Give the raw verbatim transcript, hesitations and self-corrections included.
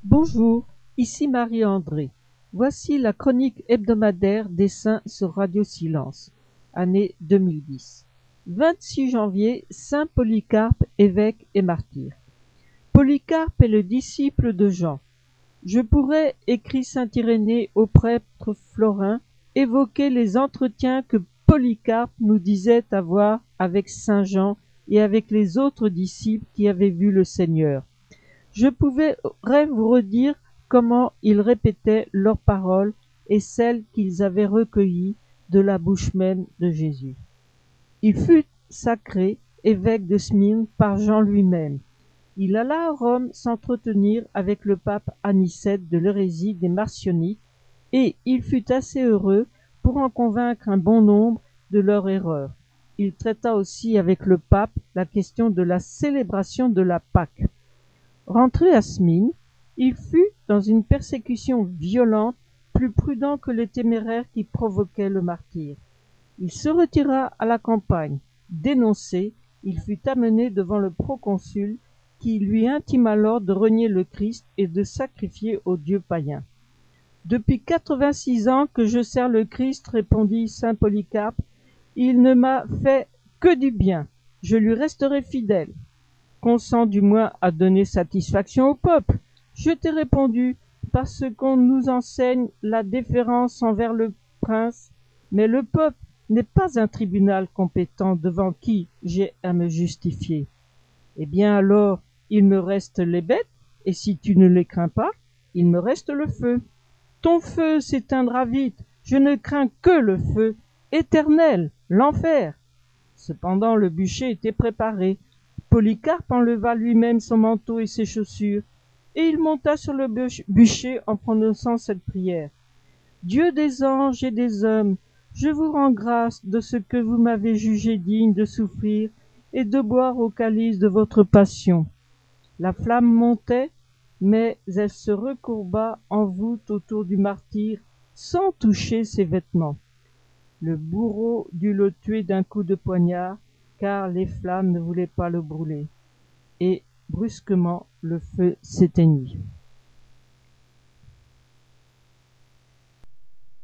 Bonjour, ici Marie-André. Voici la chronique hebdomadaire des saints sur Radio Silence, année deux mille dix. vingt-six janvier, Saint Polycarpe, évêque et martyr. Polycarpe est le disciple de Jean. Je pourrais, écrit saint Irénée au prêtre florin, évoquer les entretiens que Polycarpe nous disait avoir avec saint Jean et avec les autres disciples qui avaient vu le Seigneur. Je pourrais vous redire comment ils répétaient leurs paroles et celles qu'ils avaient recueillies de la bouche même de Jésus. Il fut sacré évêque de Smyrne par Jean lui-même. Il alla à Rome s'entretenir avec le pape Anicète de l'hérésie des Marcionites, et il fut assez heureux pour en convaincre un bon nombre de leur erreur. Il traita aussi avec le pape la question de la célébration de la Pâque. Rentré à Smyrne, il fut, dans une persécution violente, plus prudent que les téméraires qui provoquaient le martyre. Il se retira à la campagne. Dénoncé, il fut amené devant le proconsul, qui lui intima l'ordre de renier le Christ et de sacrifier aux dieux païens. « Depuis quatre-vingt-six ans que je sers le Christ, répondit saint Polycarpe, il ne m'a fait que du bien. Je lui resterai fidèle. Consens du moins à donner satisfaction au peuple. Je t'ai répondu, parce qu'on nous enseigne la déférence envers le prince, mais le peuple n'est pas un tribunal compétent devant qui j'ai à me justifier. Eh bien alors, il me reste les bêtes, et si tu ne les crains pas, il me reste le feu. Ton feu s'éteindra vite, je ne crains que le feu, éternel, l'enfer. Cependant le bûcher était préparé. Polycarpe enleva lui-même son manteau et ses chaussures, et il monta sur le bûcher en prononçant cette prière. Dieu des anges et des hommes, je vous rends grâce de ce que vous m'avez jugé digne de souffrir et de boire au calice de votre passion. La flamme montait, mais elle se recourba en voûte autour du martyr sans toucher ses vêtements. Le bourreau dut le tuer d'un coup de poignard, car les flammes ne voulaient pas le brûler. Et brusquement le feu s'éteignit.